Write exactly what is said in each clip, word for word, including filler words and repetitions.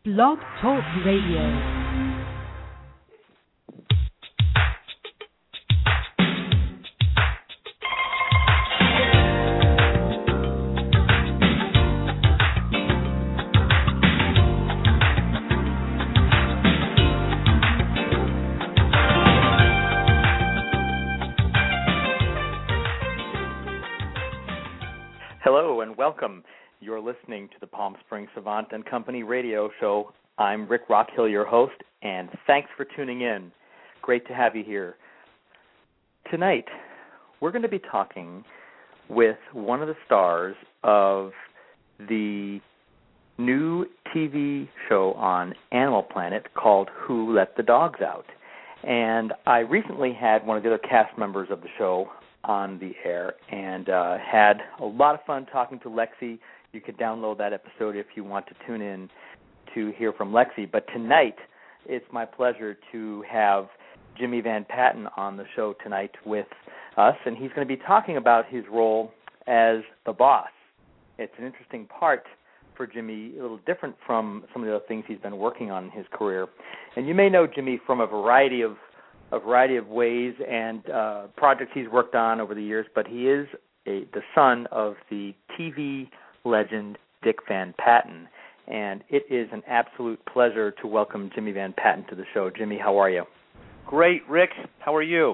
Blog Talk Radio. Hello and welcome. You're listening to the Palm Springs Savant and Company radio show. I'm Rick Rockhill, your host, and thanks for tuning in. Great to have you here. Tonight, we're going to be talking with one of the stars of the new T V show on Animal Planet called Who Let the Dogs Out? And I recently had one of the other cast members of the show on the air and uh, had a lot of fun talking to Lexi. You can download that episode if you want to tune in to hear from Lexi. But tonight, it's my pleasure to have Jimmy Van Patten on the show tonight with us, and he's going to be talking about his role as the boss. It's an interesting part for Jimmy, a little different from some of the other things he's been working on in his career. And you may know Jimmy from a variety of a variety of ways and uh, projects he's worked on over the years, but he is a, the son of the T V legend Dick Van Patten, and it is an absolute pleasure to welcome Jimmy Van Patten to the show. Jimmy, how are you? Great, Rick. How are you?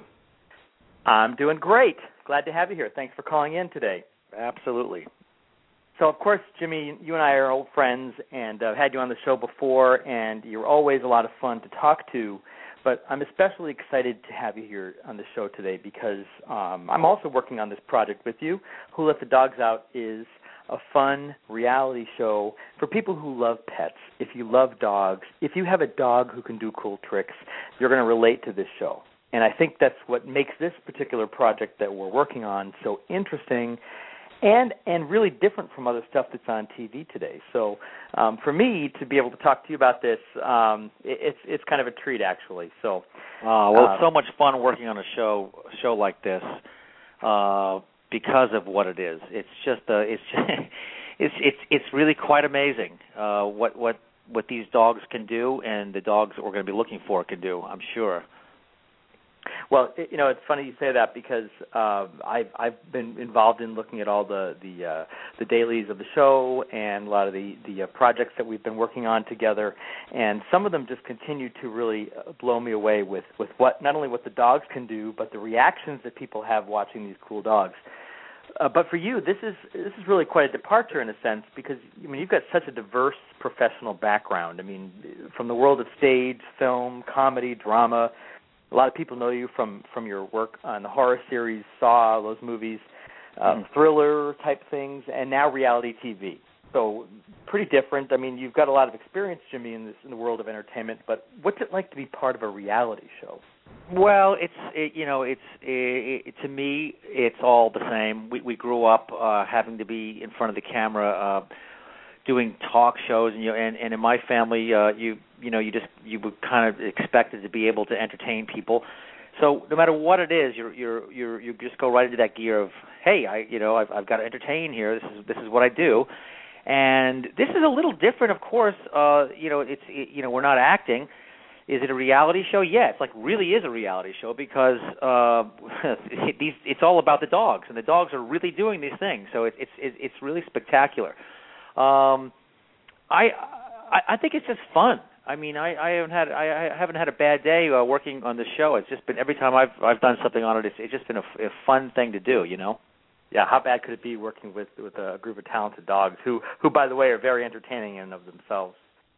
I'm doing great. Glad to have you here. Thanks for calling in today. Absolutely. So, of course, Jimmy, you and I are old friends, and I've had you on the show before, and you're always a lot of fun to talk to. But I'm especially excited to have you here on the show today because um, I'm also working on this project with you. Who Let the Dogs Out is a fun reality show for people who love pets. If you love dogs, if you have a dog who can do cool tricks, you're going to relate to this show. And I think that's what makes this particular project that we're working on so interesting and and really different from other stuff that's on T V today. So um, for me to be able to talk to you about this, um, it, it's it's kind of a treat, actually. So, uh, well, uh, it's so much fun working on a show show like this uh, because of what it is. It's just uh, it's just, it's it's it's really quite amazing uh, what what what these dogs can do, and the dogs that we're going to be looking for can do, I'm sure. Well, it, you know, it's funny you say that because uh, I've I've been involved in looking at all the the, uh, the dailies of the show and a lot of the the uh, projects that we've been working on together, and some of them just continue to really blow me away with, with what not only what the dogs can do, but the reactions that people have watching these cool dogs. Uh, but for you, this is this is really quite a departure in a sense because I mean you've got such a diverse professional background. I mean, from the world of stage, film, comedy, drama. A lot of people know you from, from your work on the horror series, Saw, those movies, uh, mm. thriller type things, and now reality T V. So pretty different. I mean, you've got a lot of experience, Jimmy, in this in the world of entertainment. But what's it like to be part of a reality show? Well, it's it, you know, it's it, it, to me, it's all the same. We we grew up uh, having to be in front of the camera. Uh, doing talk shows, and you know, and, and in my family, uh, you you know, you just you were kind of expected to be able to entertain people. So no matter what it is, you're you're you're you just go right into that gear of, hey, I you know, I've I've got to entertain here. This is this is what I do, and this is a little different, of course. Uh, you know, it's it, you know, we're not acting. Is it a reality show? Yeah, it's like really is a reality show because uh, these it's all about the dogs, and the dogs are really doing these things. So it, it's it, it's really spectacular. Um, I, I I think it's just fun. I mean, I, I haven't had I, I haven't had a bad day uh, working on this show. It's just been every time I've I've done something on it, it's, it's just been a, a fun thing to do. You know. Yeah. How bad could it be working with with a group of talented dogs who who by the way are very entertaining in and of themselves?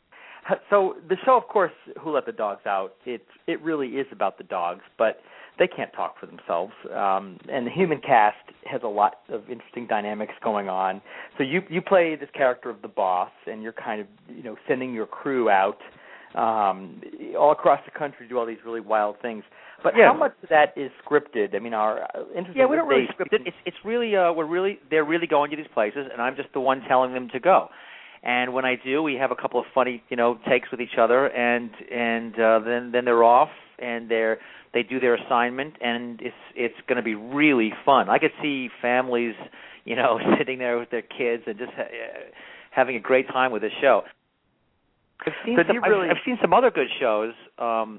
So the show, of course, Who Let the Dogs Out? It it really is about the dogs, but they can't talk for themselves. Um, and the human cast has a lot of interesting dynamics going on. So you you play this character of the boss, and you're kind of you know sending your crew out um, all across the country to do all these really wild things. But yes. How much of that is scripted? I mean, our interesting. Yeah, we don't really script it. It's it's really uh, we're really they're really going to these places, and I'm just the one telling them to go. And when I do, we have a couple of funny, you know, takes with each other, and and uh, then then they're off, and they're they do their assignment, and it's it's going to be really fun. I could see families, you know, sitting there with their kids and just ha- having a great time with this show. I've seen so some. really... I've, I've seen some other good shows um,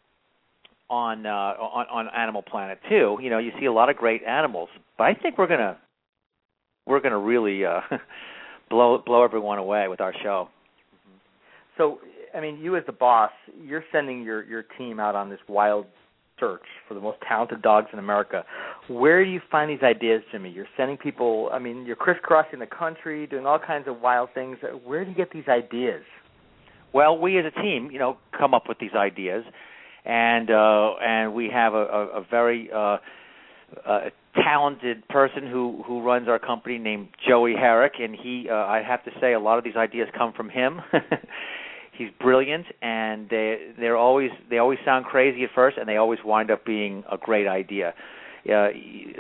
on uh, on on Animal Planet too. You know, you see a lot of great animals, but I think we're gonna we're gonna really uh, blow blow everyone away with our show. So, I mean, you as the boss, you're sending your, your team out on this wild search for the most talented dogs in America. Where do you find these ideas, Jimmy? You're sending people, I mean, you're crisscrossing the country, doing all kinds of wild things. Where do you get these ideas? Well, we as a team, you know, come up with these ideas, and uh, and we have a, a, a very uh, uh, talented person who, who runs our company named Joey Herrick, and he, uh, I have to say, a lot of these ideas come from him. He's brilliant, and they they're always they always sound crazy at first, and they always wind up being a great idea. Uh,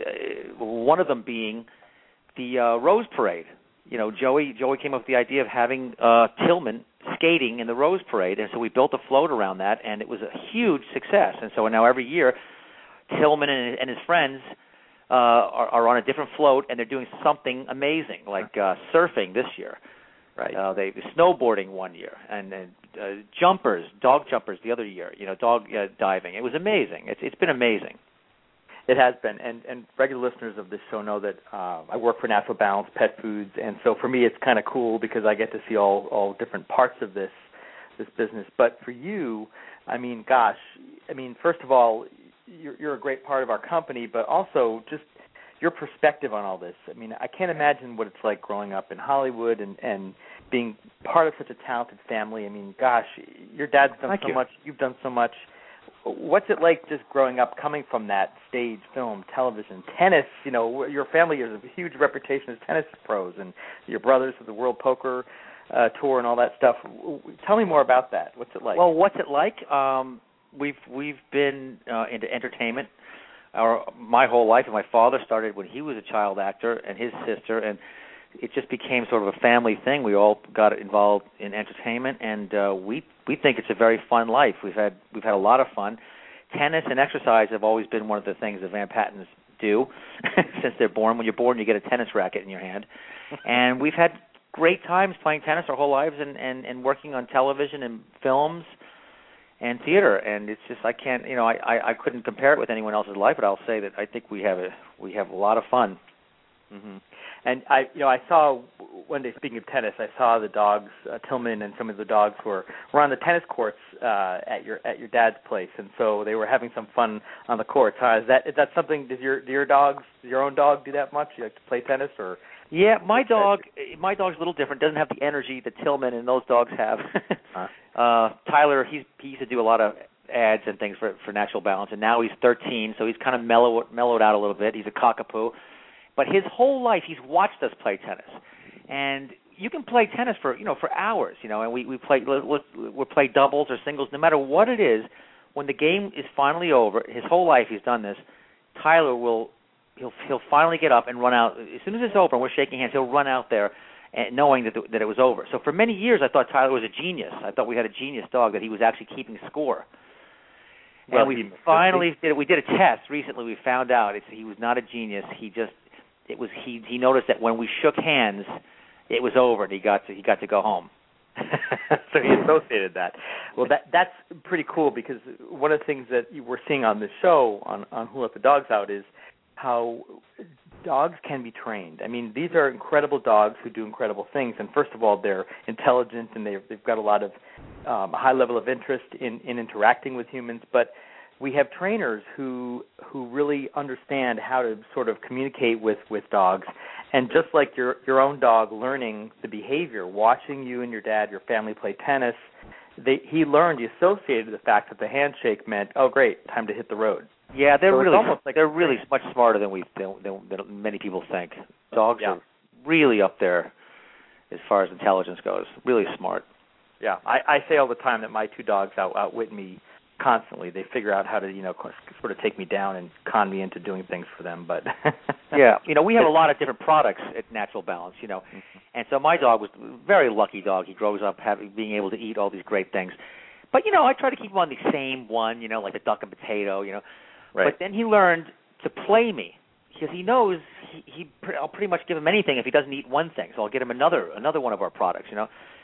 one of them being the uh, Rose Parade. You know, Joey Joey came up with the idea of having uh, Tillman skating in the Rose Parade, and so we built a float around that, and it was a huge success. And so now every year, Tillman and, and his friends uh, are, are on a different float, and they're doing something amazing, like uh, surfing this year. Right. Uh, they snowboarding one year, and, and uh, jumpers, dog jumpers the other year. You know, dog uh, diving. It was amazing. It's it's been amazing. It has been, and and regular listeners of this show know that uh, I work for Natural Balance Pet Foods, and so for me it's kind of cool because I get to see all all different parts of this this business. But for you, I mean, gosh, I mean, first of all, you're, you're a great part of our company, but also just your perspective on all this. I mean, I can't imagine what it's like growing up in Hollywood and, and being part of such a talented family. I mean, gosh, your dad's done Thank so you. much. You've done so much. What's it like just growing up, coming from that stage, film, television, tennis? You know, your family has a huge reputation as tennis pros, and your brothers with the World Poker uh, Tour and all that stuff. Tell me more about that. What's it like? Well, what's it like? Um, we've we've been uh, into entertainment our my whole life, and my father started when he was a child actor, and his sister, and it just became sort of a family thing. We all got involved in entertainment, and uh, we we think it's a very fun life. We've had we've had a lot of fun. Tennis and exercise have always been one of the things that Van Pattens do since they're born. When you're born, you get a tennis racket in your hand, and we've had great times playing tennis our whole lives, and, and, and working on television and films and theater. And it's just I can't you know I, I, I couldn't compare it with anyone else's life, but I'll say that I think we have a we have a lot of fun. Mm-hmm. And I, you know, I saw one day. Speaking of tennis, I saw the dogs, uh, Tillman and some of the dogs were, were on the tennis courts uh, at your at your dad's place, and so they were having some fun on the courts. Huh? Is that is that something? Does your do your dogs, does your own dog, do that much? You like to play tennis, or? Yeah, my dog, my dog's a little different. Doesn't have the energy that Tillman and those dogs have. huh? uh, Tyler, he's he used to do a lot of ads and things for for Natural Balance, and now he's thirteen, so he's kind of mellow, mellowed out a little bit. He's a cockapoo. But his whole life, he's watched us play tennis, and you can play tennis for you know for hours, you know. And we we play we play doubles or singles, no matter what it is. When the game is finally over, his whole life he's done this. Tyler will he'll he'll finally get up and run out as soon as it's over. And we're shaking hands. He'll run out there, and knowing that the, that it was over. So for many years, I thought Tyler was a genius. I thought we had a genius dog, that he was actually keeping score. Well, and we he, finally did. We did a test recently. We found out it's, he was not a genius. He just It was he. He noticed that when we shook hands, it was over, and he got to he got to go home. So he associated that. Well, that that's pretty cool, because one of the things that we're seeing on this show on on Who Let the Dogs Out is how dogs can be trained. I mean, these are incredible dogs who do incredible things. And first of all, they're intelligent, and they've they've got a lot of um, a high level of interest in in interacting with humans, but we have trainers who who really understand how to sort of communicate with, with dogs. And just like your your own dog learning the behavior, watching you and your dad, your family play tennis, they, he learned, he associated the fact that the handshake meant, oh, great, time to hit the road. Yeah, they're so really almost like they're really much smarter than we than, than, than many people think. Dogs yeah. are really up there as far as intelligence goes. Really smart. Yeah, I, I say all the time that my two dogs out outwit me constantly. They figure out how to, you know, sort of take me down and con me into doing things for them. But yeah, you know, we have a lot of different products at Natural Balance, you know, mm-hmm. and so my dog was a very lucky dog. He grows up having being able to eat all these great things. But you know, I try to keep him on the same one, you know, like the duck and potato, you know. Right. But then he learned to play me, because he knows he, he I'll pretty much give him anything if he doesn't eat one thing. So I'll get him another another one of our products, you know.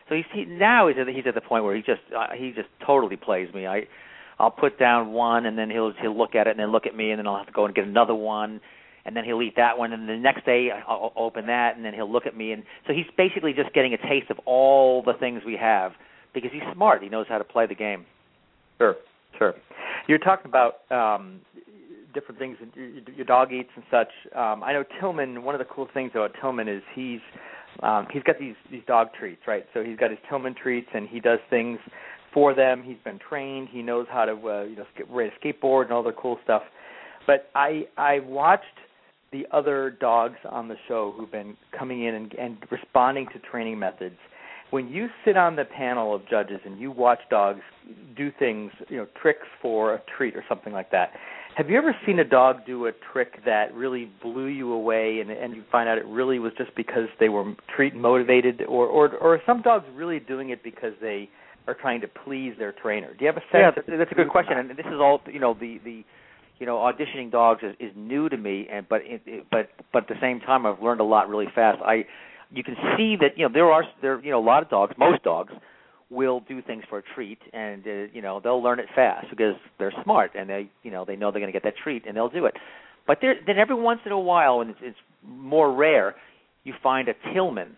So he's he, now he's at the, he's at the point where he just uh, he just totally plays me. I I'll put down one, and then he'll he'll look at it, and then look at me, and then I'll have to go and get another one, and then he'll eat that one, and the next day I'll open that, and then he'll look at me, and so he's basically just getting a taste of all the things we have because he's smart. He knows how to play the game. Sure, sure. You're talking about um, different things your dog eats and such. Um, I know Tillman. One of the cool things about Tillman is he's um, he's got these these dog treats, right? So he's got his Tillman treats, and he does things for them. He's been trained. He knows how to uh, you know ride a skateboard and all the cool stuff. But I I watched the other dogs on the show who've been coming in and, and responding to training methods. When you sit on the panel of judges and you watch dogs do things, you know, tricks for a treat or something like that, have you ever seen a dog do a trick that really blew you away and, and you find out it really was just because they were treat motivated, or, or, or are some dogs really doing it because they are trying to please their trainer? Do you have a sense? Yeah, that's, that's a good question. And this is all, you know, the, the you know, auditioning dogs is, is new to me, and but it, it, but but at the same time, I've learned a lot really fast. I you can see that you know there are there you know a lot of dogs, most dogs will do things for a treat, and uh, you know they'll learn it fast because they're smart and they you know they know they're going to get that treat and they'll do it. But there, then every once in a while, and it's, it's more rare, you find a Tillman,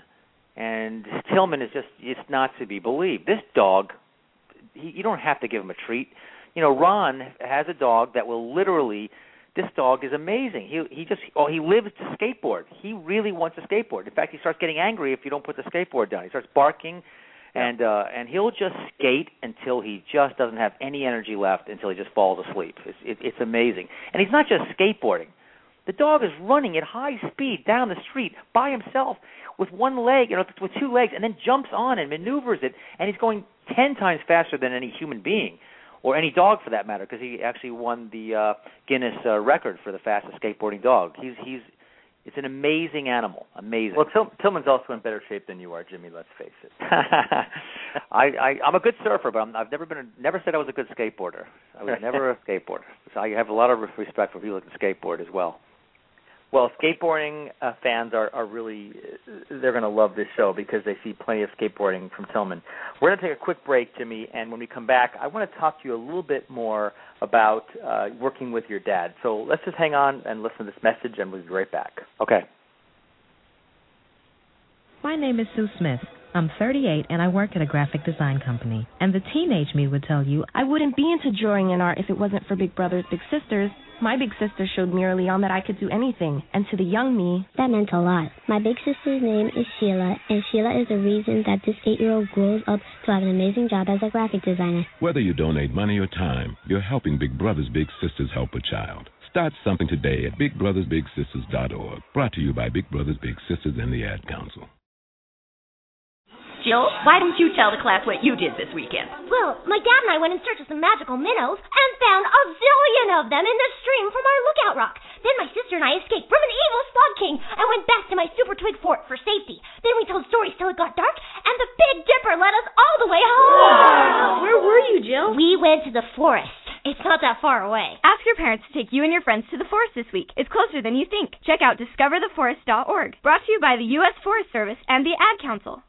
and Tillman is just it's not to be believed. This dog, he, you don't have to give him a treat. You know, Ron has a dog that will literally. This dog is amazing. He he just oh he lives to skateboard. He really wants a skateboard. In fact, he starts getting angry if you don't put the skateboard down. He starts barking, yeah. and uh, and he'll just skate until he just doesn't have any energy left until he just falls asleep. It's it, it's amazing. And he's not just skateboarding. The dog is running at high speed down the street by himself with one leg, you know, with two legs, and then jumps on and maneuvers it, and he's going ten times faster than any human being. Or any dog, for that matter, because he actually won the uh, Guinness uh, record for the fastest skateboarding dog. He's he's it's an amazing animal, amazing. Well, Till, Tillman's also in better shape than you are, Jimmy. Let's face it. I, I I'm a good surfer, but I'm, I've never been a, never said I was a good skateboarder. I was never a skateboarder. So I have a lot of respect for people who can skateboard as well. Well, skateboarding uh, fans are, are really, they're going to love this show because they see plenty of skateboarding from Tillman. We're going to take a quick break, Jimmy, and when we come back, I want to talk to you a little bit more about uh, working with your dad. So let's just hang on and listen to this message, and we'll be right back. Okay. My name is Sue Smith. I'm thirty-eight, and I work at a graphic design company. And the teenage me would tell you, I wouldn't be into drawing and art if it wasn't for Big Brothers Big Sisters. My big sister showed me early on that I could do anything, and to the young me, that meant a lot. My big sister's name is Sheila, and Sheila is the reason that this eight-year-old grows up to have an amazing job as a graphic designer. Whether you donate money or time, you're helping Big Brothers Big Sisters help a child. Start something today at big brothers big sisters dot org. Brought to you by Big Brothers Big Sisters and the Ad Council. Jill, why don't you tell the class what you did this weekend? Well, my dad and I went in search of some magical minnows and found a zillion of them in the stream from our lookout rock. Then my sister and I escaped from an evil slug king and went back to my super twig fort for safety. Then we told stories till it got dark, and the Big Dipper led us all the way home. Wow. Where were you, Jill? We went to the forest. It's not that far away. Ask your parents to take you and your friends to the forest this week. It's closer than you think. Check out discover the forest dot org. Brought to you by the U S Forest Service and the Ad Council.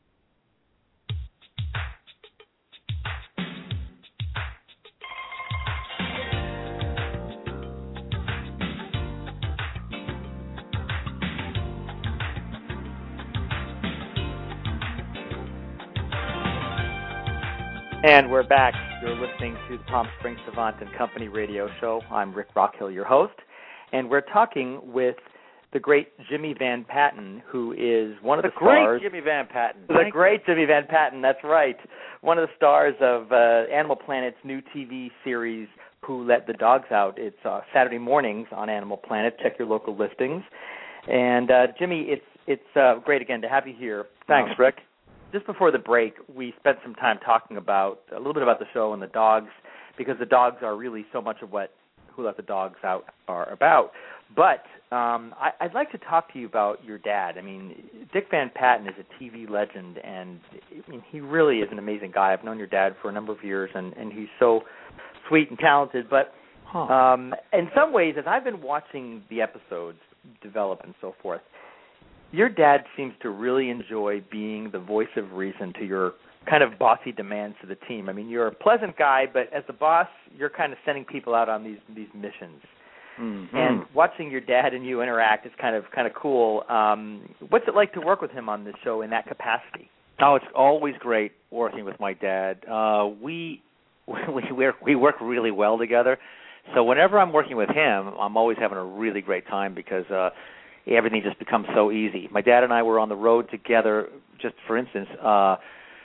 And we're back. You're listening to the Palm Springs Savant and Company radio show. I'm Rick Rockhill, your host, and we're talking with the great Jimmy Van Patten, who is one of the, the stars. great Jimmy Van Patten. The Thank great you. Jimmy Van Patten, that's right. One of the stars of uh, Animal Planet's new T V series, Who Let the Dogs Out. It's uh, Saturday mornings on Animal Planet. Check your local listings. And, uh, Jimmy, it's it's uh, great, again, to have you here. Thanks, um, Rick. Just before the break, we spent some time talking about a little bit about the show and the dogs, because the dogs are really so much of what Who Let the Dogs Out are about. But um, I, I'd like to talk to you about your dad. I mean, Dick Van Patten is a T V legend, and I mean, he really is an amazing guy. I've known your dad for a number of years, and, and he's so sweet and talented. But huh. um, in some ways, as I've been watching the episodes develop and so forth, your dad seems to really enjoy being the voice of reason to your kind of bossy demands to the team. I mean, you're a pleasant guy, but as the boss, you're kind of sending people out on these these missions. Mm-hmm. And watching your dad and you interact is kind of kind of cool. Um, what's it like to work with him on this show in that capacity? Oh, it's always great working with my dad. Uh, we we work we work really well together. So whenever I'm working with him, I'm always having a really great time because uh, everything just becomes so easy. My dad and I were on the road together, just for instance, uh,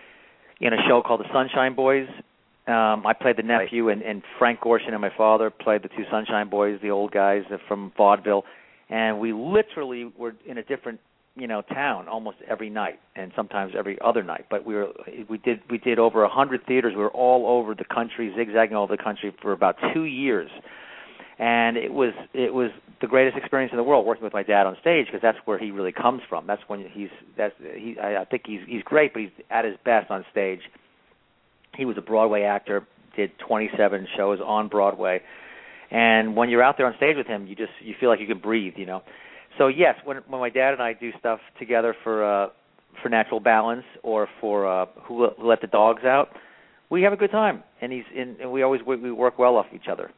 in a show called The Sunshine Boys. Um, I played the nephew, right. and, and Frank Gorshin and my father played the two Sunshine Boys, the old guys from vaudeville. And we literally were in a different, you know, town almost every night, and sometimes every other night. But we were we did we did over a hundred theaters. We were all over the country, zigzagging all over the country for about two years. And it was it was the greatest experience in the world working with my dad on stage because that's where he really comes from. That's when he's that's he. I, I think he's he's great, but he's at his best on stage. He was a Broadway actor, did twenty-seven shows on Broadway, and when you're out there on stage with him, you just you feel like you can breathe, you know. So yes, when when my dad and I do stuff together for uh, for Natural Balance or for uh, who, who Let the Dogs Out, we have a good time, and he's in, and we always we work well off each other.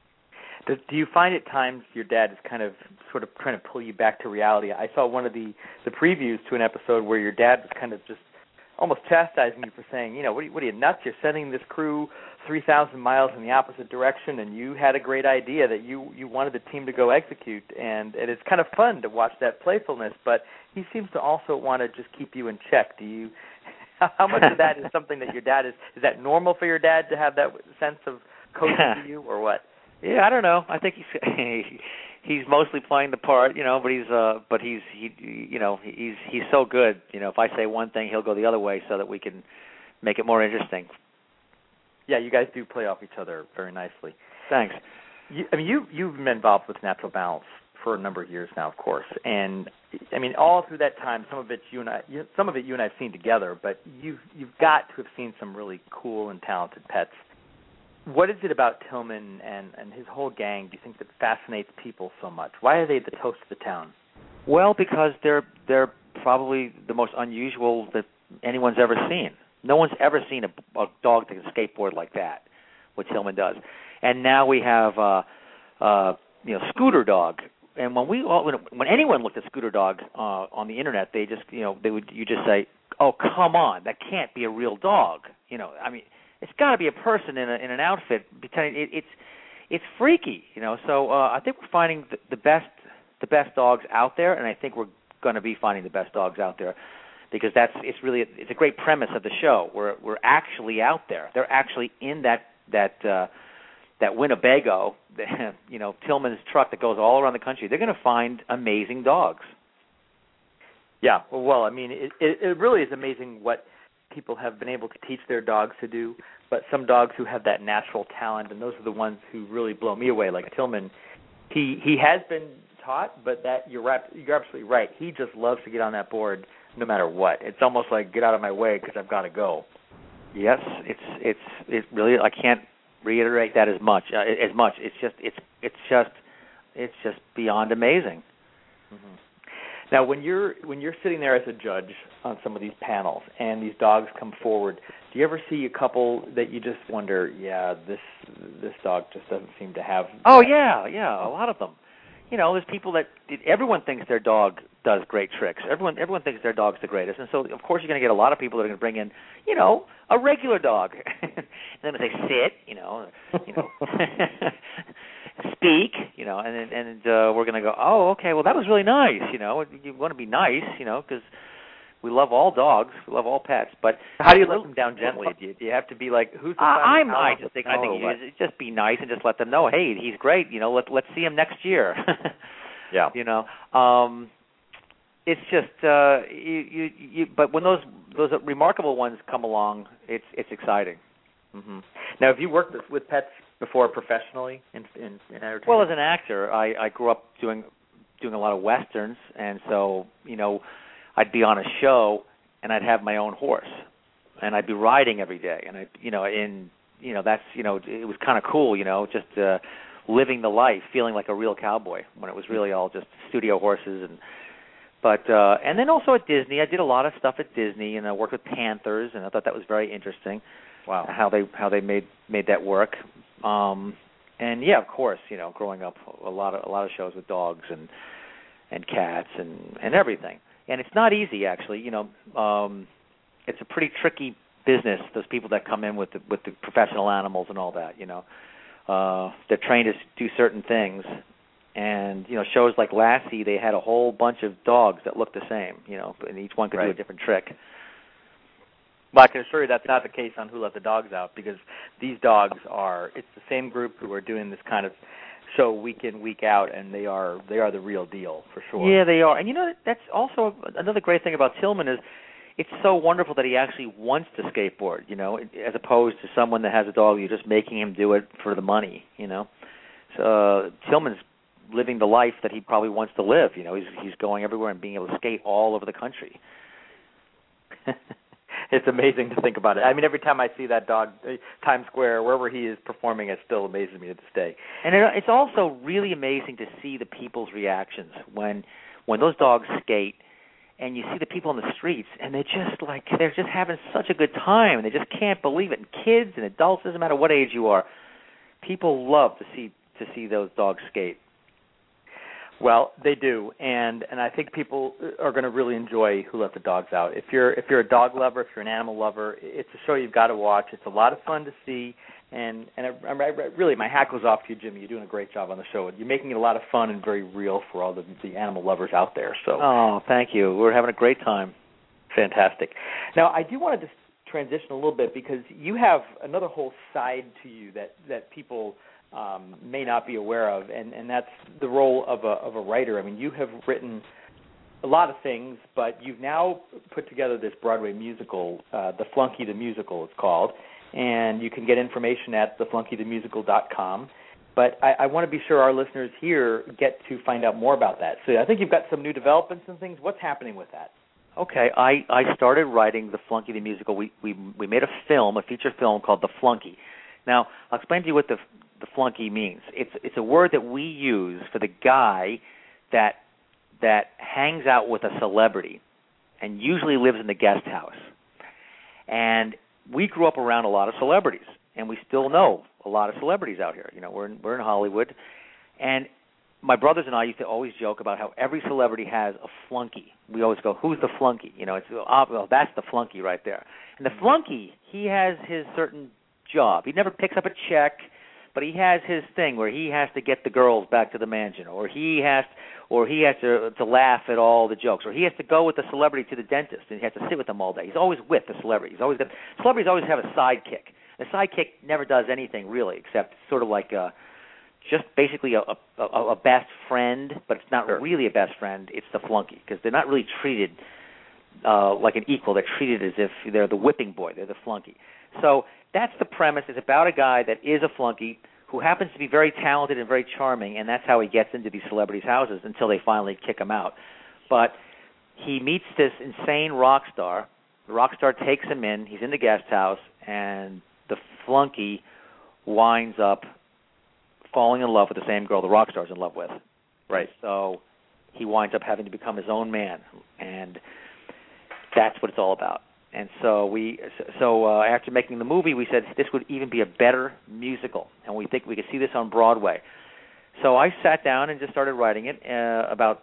Do, do you find at times your dad is kind of sort of trying to pull you back to reality? I saw one of the, the previews to an episode where your dad was kind of just almost chastising you for saying, you know, what are you, what are you nuts? You're sending this crew three thousand miles in the opposite direction, and you had a great idea that you, you wanted the team to go execute, and, and it's kind of fun to watch that playfulness, but he seems to also want to just keep you in check. Do you, how much of that is something that your dad is, is that normal for your dad to have that sense of coaching to you, or what? Yeah, I don't know. I think he's he's mostly playing the part, you know. But he's uh, but he's he, you know, he's he's so good. You know, if I say one thing, he'll go the other way, so that we can make it more interesting. Yeah, you guys do play off each other very nicely. Thanks. You, I mean, you you've been involved with Natural Balance for a number of years now, of course, and I mean, all through that time, some of it you and I, you, some of it you and I've seen together, but you've you've got to have seen some really cool and talented pets. What is it about Tillman and, and his whole gang do you think that fascinates people so much? Why are they the toast of the town? Well, because they're they're probably the most unusual that anyone's ever seen. No one's ever seen a, a dog that can skateboard like that, what Tillman does. And now we have, uh, uh, you know, Scooter Dog. And when we all, when, when anyone looked at Scooter Dog uh, on the internet, they just, you know, they would you just say, "Oh, come on, that can't be a real dog." You know, I mean. It's got to be a person in, a, in an outfit. Pretending it, it's it's freaky, you know. So uh, I think we're finding the, the best the best dogs out there, and I think we're going to be finding the best dogs out there because that's it's really a, it's a great premise of the show. We're we're actually out there. They're actually in that that uh, that Winnebago, the, you know, Tillman's truck that goes all around the country. They're going to find amazing dogs. Yeah, well, well, I mean, it, it, it really is amazing what people have been able to teach their dogs to do, but some dogs who have that natural talent, and those are the ones who really blow me away, like Tillman. He he has been taught, but that you're right, you're absolutely right. He just loves to get on that board no matter what. It's almost like get out of my way because I've got to go. Yes, it's it's it really. I can't reiterate that as much uh, as much. It's just it's it's just it's just beyond amazing. Mm-hmm. Now, when you're when you're sitting there as a judge on some of these panels and these dogs come forward, do you ever see a couple that you just wonder, yeah, this this dog just doesn't seem to have? Oh yeah, yeah, a lot of them. You know, there's people that everyone thinks their dog does great tricks. Everyone everyone thinks their dog's the greatest, and so of course you're going to get a lot of people that are going to bring in, you know, a regular dog, and then they sit, you know, you know. speak, you know, and and uh, we're going to go, oh, okay, well, that was really nice, you know. You want to be nice, you know, because we love all dogs, we love all pets. But how do you let them down gently? Do you, do you have to be like, who's the uh, I'm, I just think, I think you just be nice and just let them know, hey, he's great, you know, let, let's see him next year. Yeah. You know, um, it's just, uh, you, you, you, but when those those remarkable ones come along, it's it's exciting. Mm-hmm. Now, have you worked with, with pets before professionally in, in, in entertainment? Well, as an actor, I, I grew up doing doing a lot of westerns, and so, you know, I'd be on a show, and I'd have my own horse, and I'd be riding every day, and I, you know, in, you know, that's, you know, it was kind of cool, you know, just uh, living the life, feeling like a real cowboy when it was really all just studio horses, and But uh, and then also at Disney, I did a lot of stuff at Disney, and I worked with Panthers, and I thought that was very interesting. Wow, how they how they made made that work. Um, and yeah, of course, you know, growing up, a lot of a lot of shows with dogs and and cats and, and everything. And it's not easy, actually. You know, um, it's a pretty tricky business. Those people that come in with the, with the professional animals and all that. You know, uh, they're trained to do certain things. And you know, shows like Lassie, they had a whole bunch of dogs that looked the same. You know, and each one could right. do a different trick. Well, I can assure you that's not the case on Who Let the Dogs Out, because these dogs are, it's the same group who are doing this kind of show week in, week out, and they are they are the real deal, for sure. Yeah, they are. And you know, that's also another great thing about Tillman is it's so wonderful that he actually wants to skateboard, you know, as opposed to someone that has a dog, you're just making him do it for the money, you know. So uh, Tillman's living the life that he probably wants to live, you know. He's he's going everywhere and being able to skate all over the country. It's amazing to think about it. I mean, every time I see that dog, Times Square, wherever he is performing, it still amazes me to this day. And it, it's also really amazing to see the people's reactions when when those dogs skate, and you see the people on the streets, and they're just like, they're just having such a good time, and they just can't believe it. And kids and adults, doesn't matter what age you are, people love to see to see those dogs skate. Well, they do, and and I think people are going to really enjoy Who Let the Dogs Out. If you're if you're a dog lover, if you're an animal lover, it's a show you've got to watch. It's a lot of fun to see, and and I, I, really, my hat goes off to you, Jimmy. You're doing a great job on the show. You're making it a lot of fun and very real for all the, the animal lovers out there. So, oh, thank you. We're having a great time. Fantastic. Now, I do want to just transition a little bit, because you have another whole side to you that that people Um, may not be aware of, and, and that's the role of a of a writer. I mean, you have written a lot of things, but you've now put together this Broadway musical, uh, The Flunky the Musical, it's called, and you can get information at the flunky the musical dot com. But I, I want to be sure our listeners here get to find out more about that. So I think you've got some new developments and things. What's happening with that? Okay, I, I started writing The Flunky the Musical. We, we we made a film, a feature film called The Flunky. Now, I'll explain to you what the the flunky means. It's it's a word that we use for the guy that that hangs out with a celebrity and usually lives in the guest house. And we grew up around a lot of celebrities, and we still know a lot of celebrities out here. You know, we're in, we're in Hollywood, and my brothers and I used to always joke about how every celebrity has a flunky. We always go, "Who's the flunky?" You know, it's oh, well, that's the flunky right there. And the flunky, he has his certain job. He never picks up a check, but he has his thing where he has to get the girls back to the mansion, or he has, or he has to to laugh at all the jokes, or he has to go with the celebrity to the dentist, and he has to sit with them all day. He's always with the celebrity. He's always got, celebrities always have a sidekick. The sidekick never does anything really, except sort of like a, just basically a, a, a best friend, but it's not sure. really a best friend. It's the flunky, because they're not really treated uh, like an equal. They're treated as if they're the whipping boy. They're the flunky. So that's the premise. It's about a guy that is a flunky who happens to be very talented and very charming, and that's how he gets into these celebrities' houses until they finally kick him out. But he meets this insane rock star. The rock star takes him in. He's in the guest house, and the flunky winds up falling in love with the same girl the rock star's in love with. Right. So he winds up having to become his own man, and that's what it's all about. And so we, so uh, after making the movie, we said this would even be a better musical, and we think we could see this on Broadway. So I sat down and just started writing it uh, about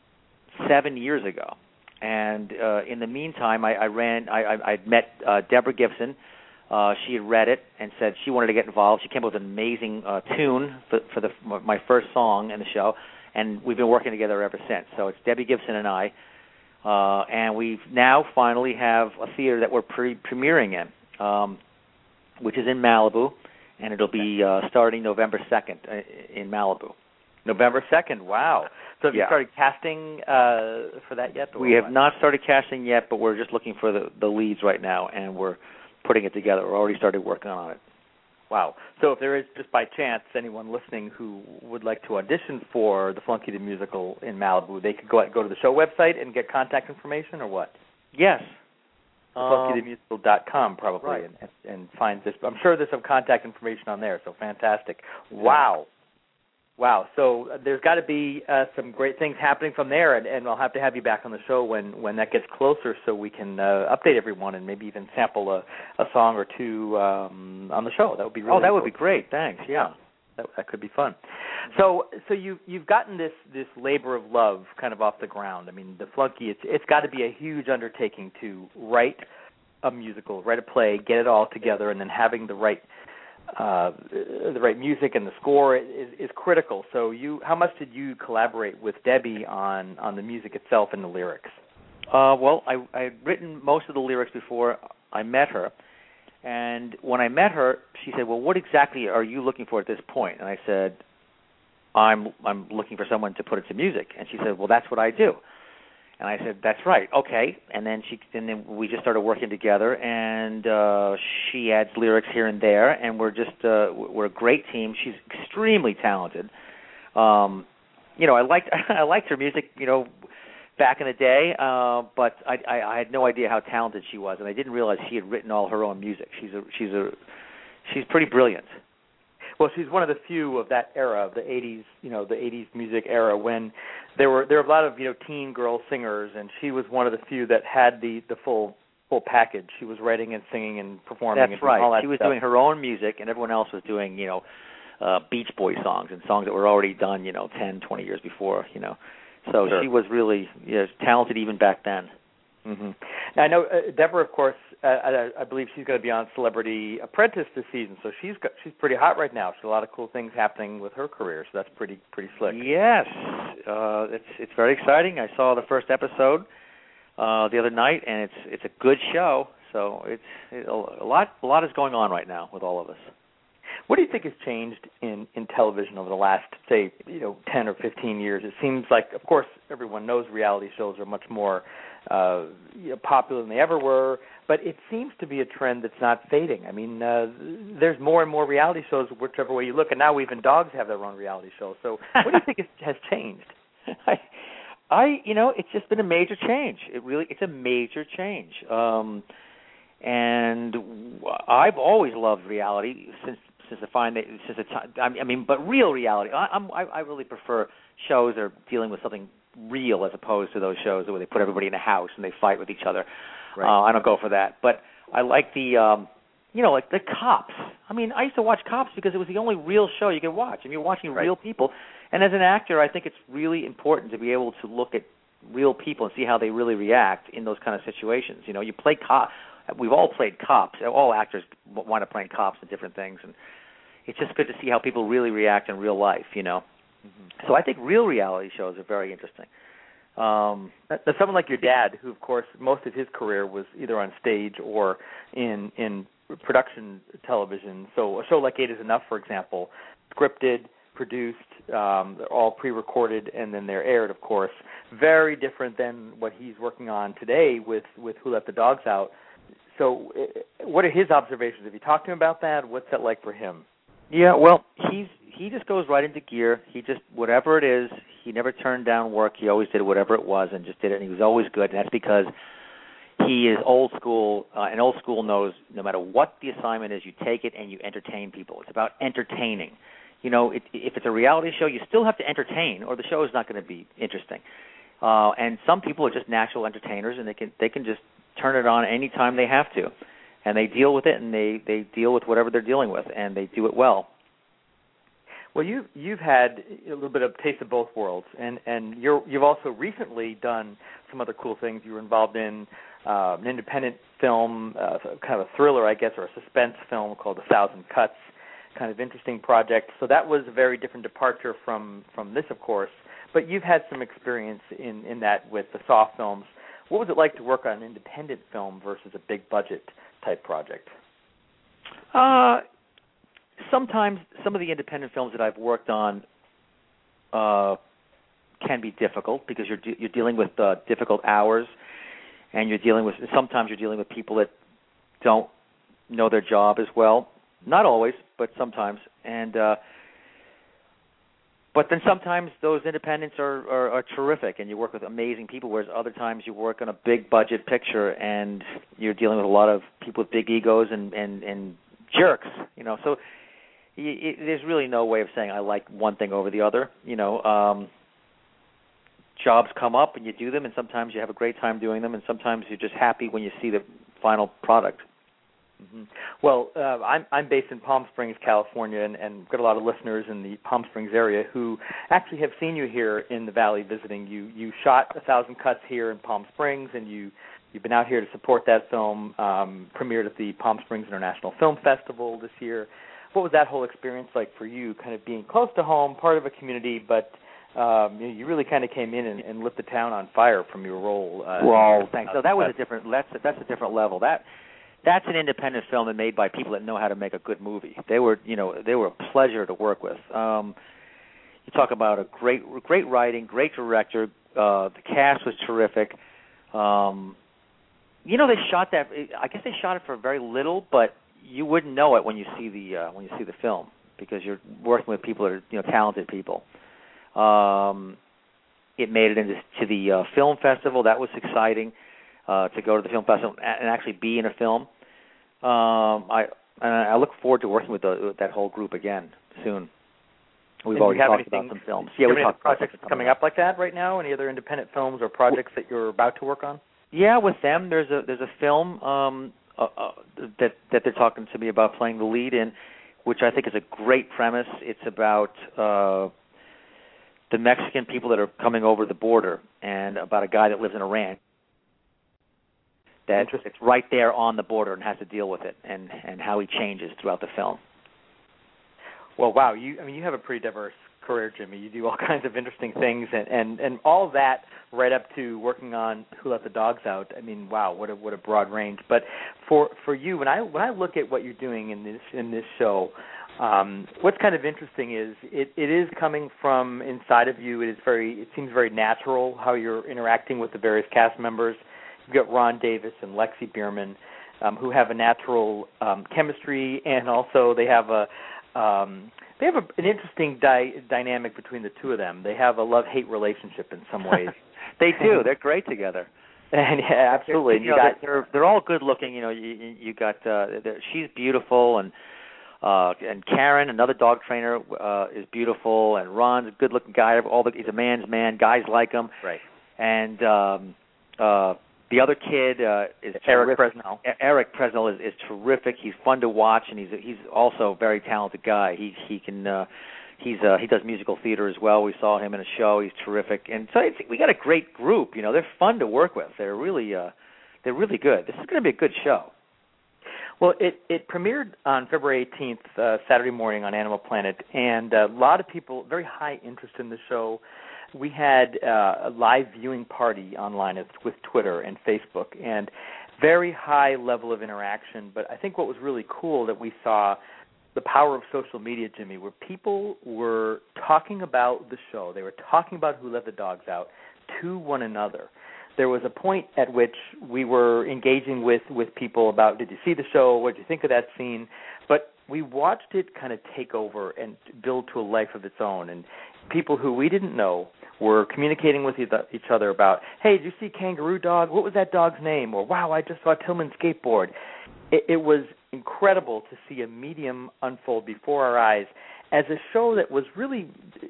seven years ago. And uh, in the meantime, I, I ran, I, I I'd met uh, Deborah Gibson. Uh, she had read it and said she wanted to get involved. She came up with an amazing uh, tune for, for the my first song in the show, and we've been working together ever since. So it's Debbie Gibson and I. Uh, and we now finally have a theater that we're pre- premiering in, um, which is in Malibu, and it'll be uh, starting November second in Malibu. November second, wow. So have yeah. you started casting uh, for that yet? We have not started casting yet, but we're just looking for the, the leads right now, and we're putting it together. We're already started working on it. Wow. So if there is, just by chance, anyone listening who would like to audition for the Flunky the Musical in Malibu, they could go go to the show website and get contact information, or what? Yes. the flunky the musical dot com probably, right. and, and find this. I'm sure there's some contact information on there, so fantastic. Wow. Wow. So uh, there's got to be uh, some great things happening from there, and, and I'll have to have you back on the show when, when that gets closer so we can uh, update everyone and maybe even sample a, a song or two um, on the show. That would be really Oh, that cool. would be great. Thanks. Yeah. That, that could be fun. So, so you you've gotten this, this labor of love kind of off the ground. I mean, the Flunky. It's it's got to be a huge undertaking to write a musical, write a play, get it all together, and then having the right uh, the right music and the score is, is critical. So, you how much did you collaborate with Debbie on, on the music itself and the lyrics? Uh, well, I I had written most of the lyrics before I met her. And when I met her, she said, "Well, what exactly are you looking for at this point?" And I said, "I'm I'm looking for someone to put it to music." And she said, "Well, that's what I do." And I said, "That's right, okay." And then she and then we just started working together, and uh, she adds lyrics here and there, and we're just uh, we're a great team. She's extremely talented. Um, you know, I liked I liked her music, you know, back in the day, uh, but I, I, I had no idea how talented she was, and I didn't realize she had written all her own music. She's a she's a she's pretty brilliant. Well, she's one of the few of that era, of the eighties, you know, the eighties music era, when there were there were a lot of you know teen girl singers, and she was one of the few that had the, the full full package. She was writing and singing and performing. That's and right. All that she was stuff. doing her own music, and everyone else was doing you know uh, Beach Boy songs and songs that were already done you know ten, twenty years before, you know. So sure. she was really you know, talented even back then. Mm-hmm. Now, I know uh, Deborah, of course, uh, I, I believe she's going to be on Celebrity Apprentice this season, so she's got, she's pretty hot right now. She's a lot of cool things happening with her career, so that's pretty pretty slick. Yes, uh, it's it's very exciting. I saw the first episode uh, the other night, and it's it's a good show. So it's it, a lot a lot is going on right now with all of us. What do you think has changed in, in television over the last, say, you know, ten or fifteen years? It seems like, of course, everyone knows reality shows are much more uh, you know, popular than they ever were, but it seems to be a trend that's not fading. I mean, uh, there's more and more reality shows, whichever way you look, and now even dogs have their own reality show. So what do you think is, has changed? I, I, you know, it's just been a major change. It really, it's a major change. Um, and I've always loved reality since since the fine since the time. I mean, but real reality. I, I'm, I, I really prefer shows that are dealing with something real as opposed to those shows where they put everybody in a house and they fight with each other. Right. Uh, I don't go for that. But I like the, um, you know, like the Cops. I mean, I used to watch Cops because it was the only real show you could watch. I mean, you're watching right. real people. And as an actor, I think it's really important to be able to look at real people and see how they really react in those kind of situations. You know, you play cop. We've all played cops. All actors wind up playing cops and different things, and it's just good to see how people really react in real life, you know. Mm-hmm. So I think real reality shows are very interesting. Um, now, someone like your dad, who, of course, most of his career was either on stage or in in production television. So a show like Eight Is Enough, for example, scripted, produced, um, they're all pre-recorded, and then they're aired, of course. Very different than what he's working on today with, with Who Let the Dogs Out. So what are his observations? Have you talked to him about that? What's that like for him? Yeah, well, he's he just goes right into gear. He just, whatever it is, he never turned down work. He always did whatever it was and just did it, and he was always good. And that's because he is old school, uh, and old school knows no matter what the assignment is, you take it and you entertain people. It's about entertaining. You know, it, if it's a reality show, you still have to entertain, or the show is not going to be interesting. Uh, and some people are just natural entertainers, and they can they can just turn it on any time they have to, and they deal with it, and they, they deal with whatever they're dealing with, and they do it well. Well, you you've had a little bit of taste of both worlds, and and you're you've also recently done some other cool things. You were involved in uh, an independent film, uh, kind of a thriller, I guess, or a suspense film called A Thousand Cuts. Kind of interesting project. So that was a very different departure from, from this, of course. But you've had some experience in, in that with the soft films. What was it like to work on an independent film versus a big budget type project? Uh, sometimes some of the independent films that I've worked on uh, can be difficult because you're de- you're dealing with uh, difficult hours, and you're dealing with sometimes you're dealing with people that don't know their job as well. Not always, but sometimes. And uh, but then sometimes those independents are, are, are terrific, and you work with amazing people, whereas other times you work on a big budget picture and you're dealing with a lot of people with big egos and, and, and jerks. You know, so it, it, there's really no way of saying I like one thing over the other. You know, um, jobs come up and you do them, and sometimes you have a great time doing them, and sometimes you're just happy when you see the final product. Mm-hmm. Well, uh, I'm I'm based in Palm Springs, California, and, and got a lot of listeners in the Palm Springs area who actually have seen you here in the Valley visiting. You you shot A Thousand Cuts here in Palm Springs, and you you've been out here to support that film. Um, premiered at the Palm Springs International Film Festival this year. What was that whole experience like for you? Kind of being close to home, part of a community, but um, you, know, you really kind of came in and, and lit the town on fire from your role. Uh, well, thanks. So that was a different. That's a, that's a different level. That. That's an independent film and made by people that know how to make a good movie. They were, you know, they were a pleasure to work with. Um, you talk about a great, great writing, great director. Uh, the cast was terrific. Um, you know, they shot that. I guess they shot it for very little, but you wouldn't know it when you see the uh, when you see the film because you're working with people that are, you know, talented people. Um, it made it into to the uh, film festival. That was exciting. Uh, to go to the film festival and actually be in a film. Um, I and I look forward to working with, the, with that whole group again soon. We've and already talked anything, about some films. Yeah, we we have talked projects about coming up. up like that right now. Any other independent films or projects that you're about to work on? Yeah, with them, there's a there's a film um, uh, uh, that that they're talking to me about playing the lead in, which I think is a great premise. It's about uh, the Mexican people that are coming over the border and about a guy that lives in a ranch. That it's right there on the border and has to deal with it, and, and how he changes throughout the film. Well, wow, you I mean you have a pretty diverse career, Jimmy. You do all kinds of interesting things, and, and, and all of that right up to working on Who Let the Dogs Out. I mean, wow, what a what a broad range. But for for you, when I when I look at what you're doing in this in this show, um, what's kind of interesting is it, it is coming from inside of you. It is very it seems very natural how you're interacting with the various cast members. You've got Ron Davis and Lexi Bierman, um, who have a natural um, chemistry, and also they have a um, they have a, an interesting di- dynamic between the two of them. They have a love-hate relationship in some ways. They do. They're great together. And yeah, absolutely. You know, you got, they're they're all good looking. You know, you, you got uh, she's beautiful, and uh, and Karen, another dog trainer, uh, is beautiful, and Ron's a good looking guy. All the, he's a man's man. Guys like him. Right. And um, uh, the other kid uh, is Eric terrific. Presnell. Eric Presnell is, is terrific. He's fun to watch, and he's he's also a very talented guy. He he can uh, he's uh, he does musical theater as well. We saw him in a show. He's terrific, and so it's, we got a great group. You know, they're fun to work with. They're really uh, they're really good. This is going to be a good show. Well, it, it premiered on February eighteenth, uh, Saturday morning on Animal Planet, and a lot of people, very high interest in the show. We had uh, a live viewing party online with Twitter and Facebook, and very high level of interaction. But I think what was really cool that we saw the power of social media, Jimmy, where people were talking about the show. They were talking about Who Let the Dogs Out to one another. There was a point at which we were engaging with, with people about, did you see the show? What did you think of that scene? But we watched it kind of take over and build to a life of its own. And people who we didn't know were communicating with each other about, hey, did you see Kangaroo Dog? What was that dog's name? Or, wow, I just saw Tillman skateboard. It, it was incredible to see a medium unfold before our eyes as a show that was really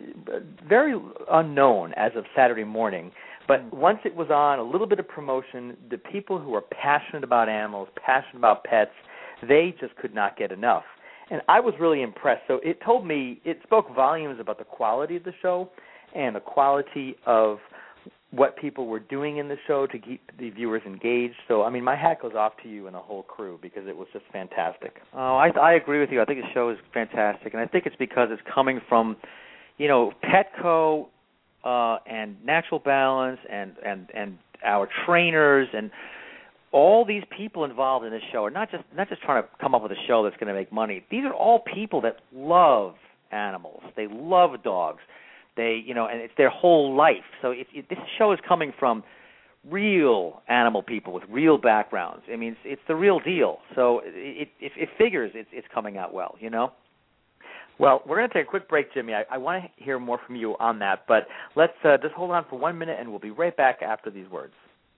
very unknown as of Saturday morning. But once it was on, a little bit of promotion, the people who are passionate about animals, passionate about pets, they just could not get enough. And I was really impressed. So it told me, it spoke volumes about the quality of the show and the quality of what people were doing in the show to keep the viewers engaged. So, I mean, my hat goes off to you and the whole crew because it was just fantastic. Oh, I, I agree with you. I think the show is fantastic, and I think it's because it's coming from, you know, Petco uh, and Natural Balance and, and, and our trainers and all these people involved in this show are not just not just trying to come up with a show that's going to make money. These are all people that love animals. They love dogs. They, you know, and it's their whole life. So it, it, this show is coming from real animal people with real backgrounds. I mean, it's, it's the real deal. So it, it, it figures it's, it's coming out well, you know? Well, we're going to take a quick break, Jimmy. I, I want to hear more from you on that, but let's uh, just hold on for one minute, and we'll be right back after these words.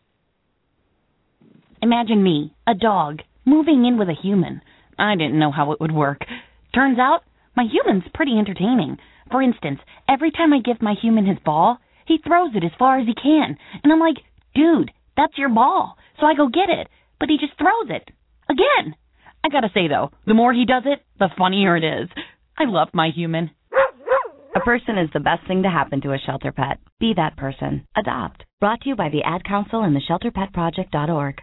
Imagine me, a dog, moving in with a human. I didn't know how it would work. Turns out, My human's pretty entertaining. For instance, every time I give my human his ball, he throws it as far as he can. And I'm like, dude, that's your ball. So I go get it. But he just throws it. Again. I gotta say, though, the more he does it, the funnier it is. I love my human. A person is the best thing to happen to a shelter pet. Be that person. Adopt. Brought to you by the Ad Council and the shelter pet project dot org.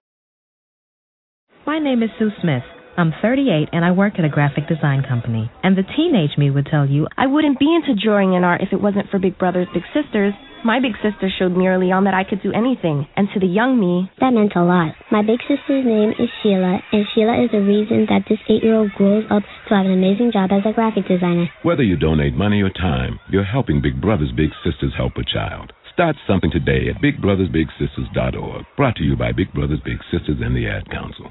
My name is Sue Smith. I'm thirty-eight and I work at a graphic design company. And the teenage me would tell you I wouldn't be into drawing and art if it wasn't for Big Brothers Big Sisters. My big sister showed me early on that I could do anything, and to the young me, that meant a lot. My big sister's name is Sheila, and Sheila is the reason that this eight-year-old grows up to have an amazing job as a graphic designer. Whether you donate money or time, you're helping Big Brothers Big Sisters help a child. Start something today at big brothers big sisters dot org. Brought to you by Big Brothers Big Sisters and the Ad Council.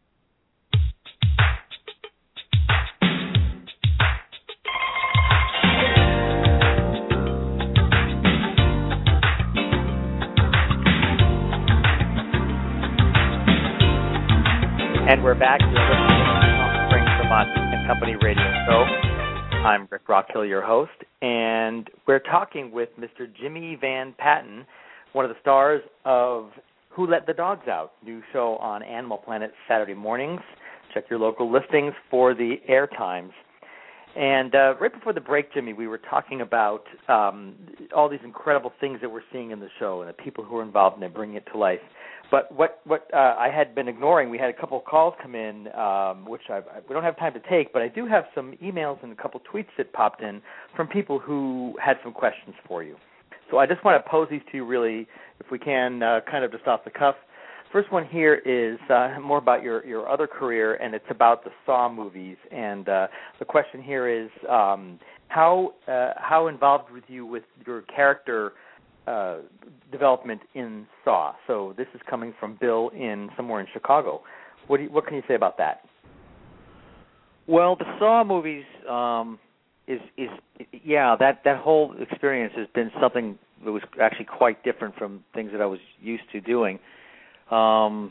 And we're back. You're listening to the Palm Springs Savant and Company Radio Show. I'm Rick Rockhill, your host, and we're talking with Mister Jimmy Van Patten, one of the stars of Who Let the Dogs Out, new show on Animal Planet Saturday mornings. Check your local listings for the air times. And uh, right before the break, Jimmy, we were talking about um, all these incredible things that we're seeing in the show and the people who are involved in it, bringing it to life. But what what uh, I had been ignoring, we had a couple of calls come in, um, which I've, I, we don't have time to take, but I do have some emails and a couple of tweets that popped in from people who had some questions for you. So I just want to pose these to you really, if we can, uh, kind of just off the cuff. First one here is uh, more about your, your other career, and it's about the Saw movies. And uh, the question here is um, how uh, how involved with you with your character uh, development in Saw? So this is coming from Bill in somewhere in Chicago. What do you, what can you say about that? Well, the Saw movies um, is is yeah that that whole experience has been something that was actually quite different from things that I was used to doing. Um,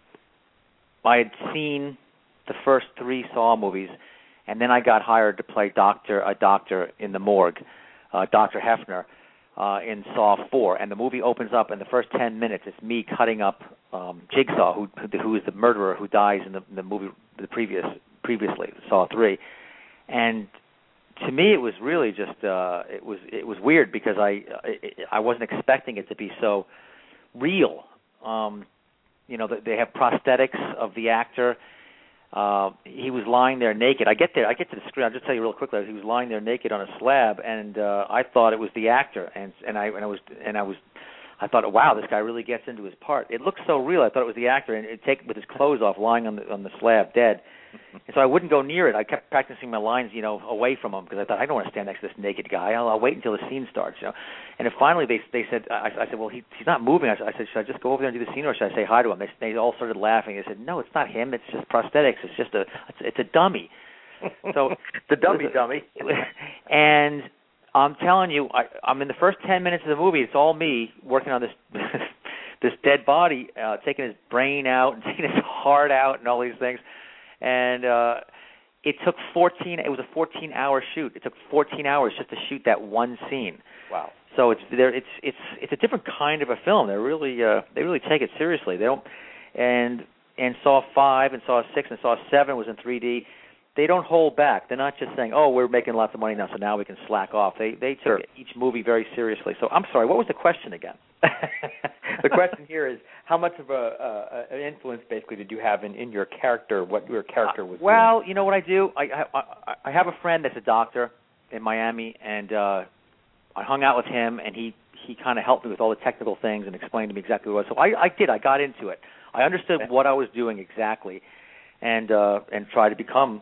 I had seen the first three Saw movies, and then I got hired to play doctor a doctor in the morgue, uh, Doctor Hefner, uh, in Saw four. And the movie opens up, in the first ten minutes, it's me cutting up um, Jigsaw, who who is the murderer who dies in the, in the movie the previous previously Saw three. And to me, it was really just uh, it was it was weird because I I wasn't expecting it to be so real. Um, You know, they have prosthetics of the actor. Uh, he was lying there naked. I get there. I get to the screen. I'll just tell you real quickly. He was lying there naked on a slab, and uh, I thought it was the actor. And and I and I was and I was, I thought, wow, this guy really gets into his part. It looked so real. I thought it was the actor, and it take with his clothes off, lying on the on the slab, dead. And so I wouldn't go near it. I kept practicing my lines, you know, away from him because I thought I don't want to stand next to this naked guy. I'll, I'll wait until the scene starts, you know. And then finally they they said, I, I said, well, he, he's not moving. I, I said, should I just go over there and do the scene, or should I say hi to him? They, they all started laughing. They said, no, it's not him. It's just prosthetics. It's just a it's, it's a dummy. So the dummy dummy. And I'm telling you, I, I'm in the first ten minutes of the movie. It's all me working on this this dead body, uh, taking his brain out and taking his heart out and all these things. And uh, it took fourteen. It was a fourteen-hour shoot. It took fourteen hours just to shoot that one scene. Wow! So it's there. It's it's it's a different kind of a film. They really uh, they really take it seriously. They don't. And and Saw five and Saw six and Saw seven was in three D. They don't hold back. They're not just saying, "Oh, we're making lots of money now, so now we can slack off." They they took sure. each movie very seriously. So I'm sorry. What was the question again? The question here is, how much of a, uh, an influence, basically, did you have in, in your character, what your character was uh, Well, doing? you know what I do? I, I, I have a friend that's a doctor in Miami, and uh, I hung out with him, and he, he kind of helped me with all the technical things and explained to me exactly what it was. So I, I did. I got into it. I understood okay. what I was doing exactly and uh, and tried to become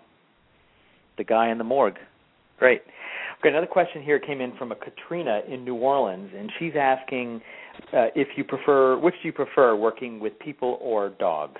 the guy in the morgue. Great. Okay, another question here came in from a Katrina in New Orleans, and she's asking uh, if you prefer, which do you prefer, working with people or dogs?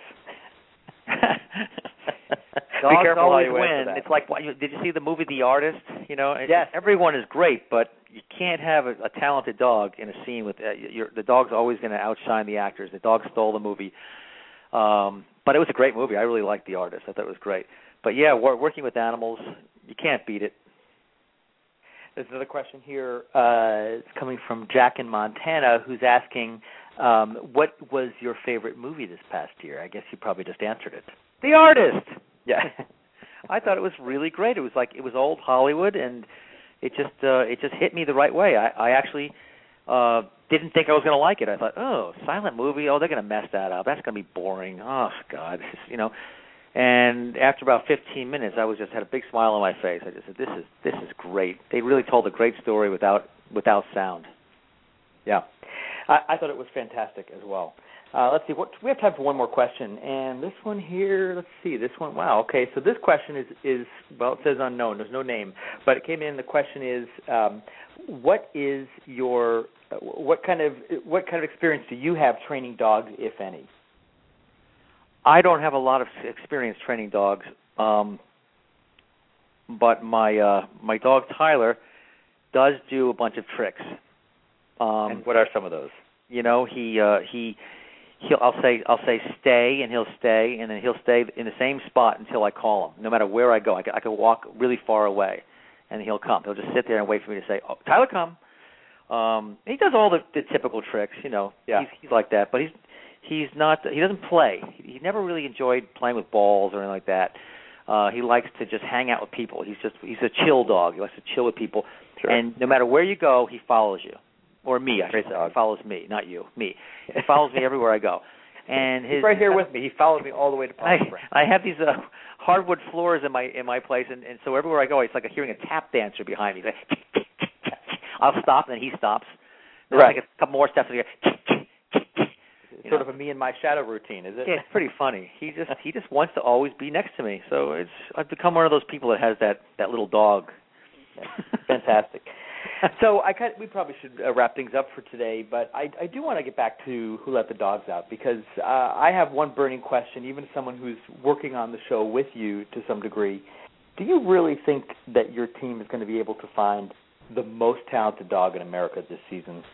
Dogs Be careful always how you win. That. It's like, did you see the movie The Artist? You know, yes. Everyone is great, but you can't have a, a talented dog in a scene with uh, your, the dog's always going to outshine the actors. The dog stole the movie, um, but it was a great movie. I really liked The Artist. I thought it was great. But yeah, working with animals, you can't beat it. There's another question here. Uh, it's coming from Jack in Montana, who's asking, um, what was your favorite movie this past year? I guess you probably just answered it. The Artist. Yeah. I thought it was really great. It was like it was old Hollywood, and it just uh, it just hit me the right way. I, I actually uh, didn't think I was going to like it. I thought, oh, silent movie. Oh, they're going to mess that up. That's going to be boring. Oh God, it's just, you know. And after about fifteen minutes, I was just had a big smile on my face. I just said, "This is this is great." They really told a great story without without sound. Yeah, I, I thought it was fantastic as well. Uh, let's see. What, we have time for one more question, and this one here. Let's see. This one. Wow. Okay. So this question is is well, it says unknown. There's no name, but it came in. The question is, um, what is your what kind of what kind of experience do you have training dogs, if any? I don't have a lot of experience training dogs, um, but my uh, my dog Tyler does do a bunch of tricks. Um, and what are some of those? You know, he uh, he he'll I'll say I'll say stay, and he'll stay, and then he'll stay in the same spot until I call him. No matter where I go, I can, I can walk really far away, and he'll come. He'll just sit there and wait for me to say, "Oh, Tyler, come." Um, he does all the, the typical tricks, you know. Yeah. He's, he's like that, but he's. He's not. He doesn't play. He, he never really enjoyed playing with balls or anything like that. Uh, he likes to just hang out with people. He's just. He's a chill dog. He likes to chill with people. Sure. And no matter where you go, he follows you, or me. I should say. He follows me, not you. Me. He follows me everywhere I go. And his, he's right here with me. He followed me all the way to Palm Springs. I, I have these uh, hardwood floors in my in my place, and, and so everywhere I go, it's like hearing a tap dancer behind me. Like, I'll stop, and then he stops. Then right. Like a couple more steps, and he goes, You sort know? of a me and my shadow routine, is it? Yeah, it's pretty funny. He just he just wants to always be next to me. So it's I've become one of those people that has that, that little dog. Fantastic. So I kind of, we probably should uh, wrap things up for today, but I, I do want to get back to Who Let the Dogs Out, because uh, I have one burning question, even someone who's working on the show with you to some degree. Do you really think that your team is going to be able to find the most talented dog in America this season?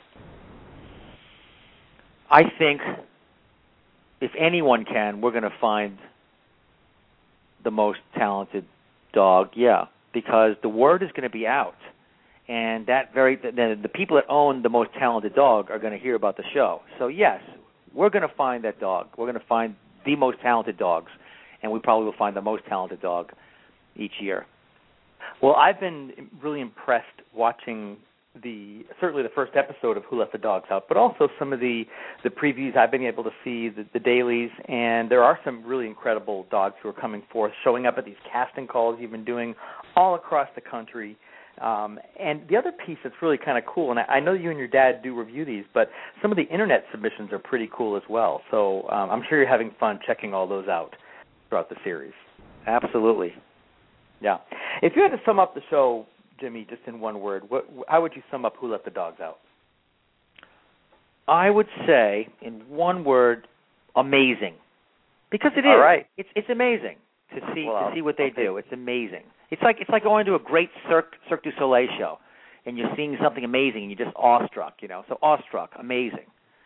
I think if anyone can, we're going to find the most talented dog, yeah, because the word is going to be out. And that very the, the people that own the most talented dog are going to hear about the show. So, yes, we're going to find that dog. We're going to find the most talented dogs, and we probably will find the most talented dog each year. Well, I've been really impressed watching the certainly the first episode of Who Let the Dogs Out, but also some of the, the previews I've been able to see, the, the dailies, and there are some really incredible dogs who are coming forth, showing up at these casting calls you've been doing all across the country. Um, and the other piece that's really kind of cool, and I, I know you and your dad do review these, but some of the internet submissions are pretty cool as well. So um, I'm sure you're having fun checking all those out throughout the series. Absolutely. Yeah. If you had to sum up the show, Jimmy, just in one word, what, how would you sum up Who Let the Dogs Out? I would say, in one word, amazing, because it is. All right. It's it's amazing to see well, to see what they okay. do. It's amazing. It's like it's like going to a great Cirque Cirque du Soleil show, and you're seeing something amazing, and you're just awestruck. You know, so awestruck, amazing.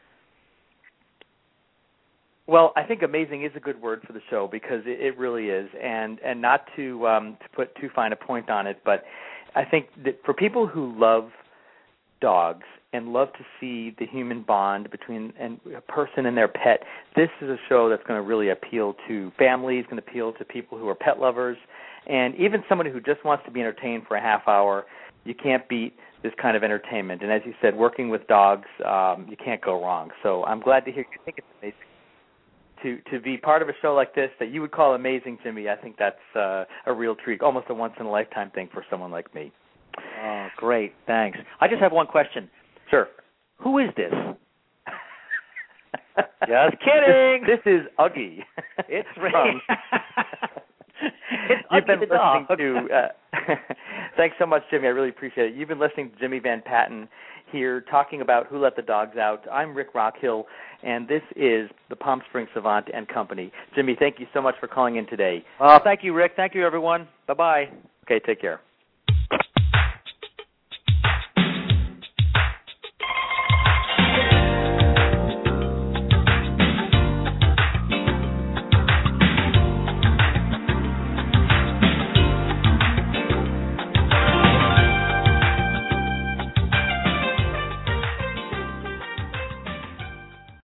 Well, I think amazing is a good word for the show because it, it really is, and and not to um, to put too fine a point on it, but I think that for people who love dogs and love to see the human bond between an, a person and their pet, this is a show that's going to really appeal to families, going to appeal to people who are pet lovers, and even somebody who just wants to be entertained for a half hour. You can't beat this kind of entertainment. And as you said, working with dogs, um, you can't go wrong. So I'm glad to hear you think it's amazing. To, to be part of a show like this that you would call amazing, Jimmy, I think that's uh, a real treat, almost a once-in-a-lifetime thing for someone like me. Oh, great. Thanks. I just have one question. Sure. Who is this? Just kidding. This, this is Uggy. It's from... it's You've Uggy been the listening dog. to... Uh, thanks so much, Jimmy. I really appreciate it. You've been listening to Jimmy Van Patten here talking about Who Let the Dogs Out. I'm Rick Rockhill, and this is the Palm Springs Savant and Company. Jimmy, thank you so much for calling in today. Oh, thank you, Rick. Thank you, everyone. Bye-bye. Okay, take care.